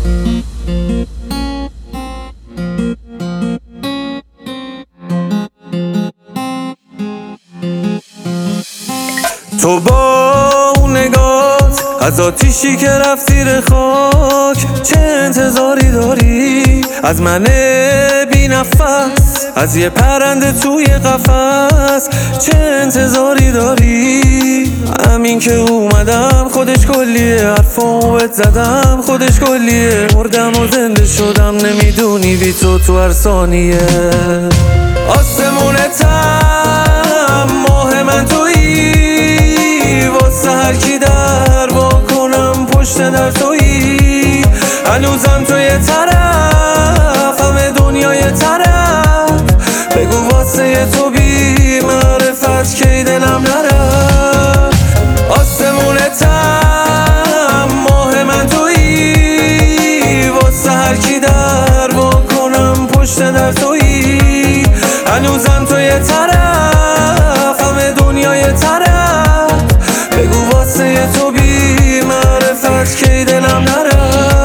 تو با اون نگات از آتیشی که رفت زیر خاک چه انتظاری داری؟ از من بی نفس، از یه پرنده توی قفس چه انتظاری داری؟ همین که اومدم خودش کلیه، حرفامو بهت زدم خودش کلیه، مردم و زنده شدم نمیدونی بی تو هر ثانیه. آسمونتم ماه من تویی، واسه هر کی در وا کنم پشت در تویی، هنوزم تو یه طرف همه دنیا یه طرف، بگو واسه تو بی معرفت کی دلم نرفت. آسمونتم ماه من تویی، واسه هر کی در وا کنم پشت در تویی، هنوزم تو یه طرف همه دنیا یه طرف، بگو واسه تو بی معرفت کی دلم نرفت.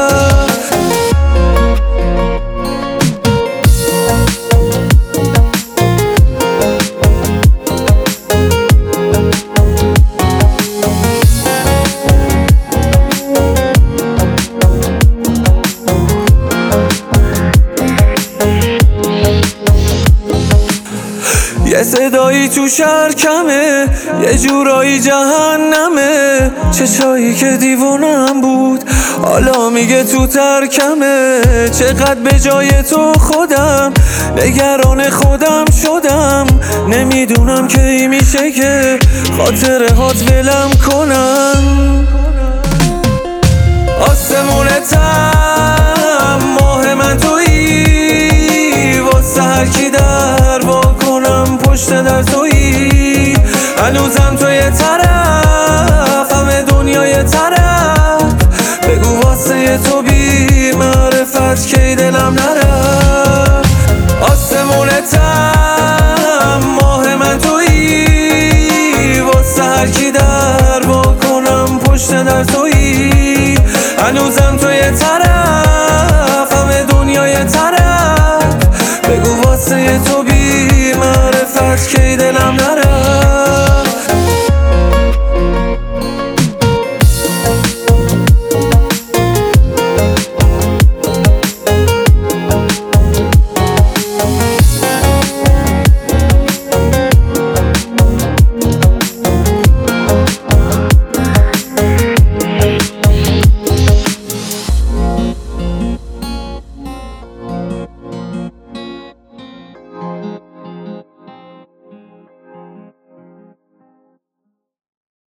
یه صدایی تو شهر کمه، یه جورایی جهنمه، چشایی که دیوونم بود حالا میگه تو ترکمه، چقدر به جای تو خودم نگران خودم شدم، نمیدونم کی میشه که خاطره هات ولم کنم. آسمونتم ماه من تویی، واسه هر کی در وا کنم پشت در تویی، هنوزم تو یه طرف همه دنیا یه طرف، بگو واسه تو بی معرفت کی دلم نرفت. آسمونتم ماه من تویی، واسه هر کی در وا کنم پشت در تویی، هنوزم تو یه طرف همه دنیا یه طرف، بگو واسه تو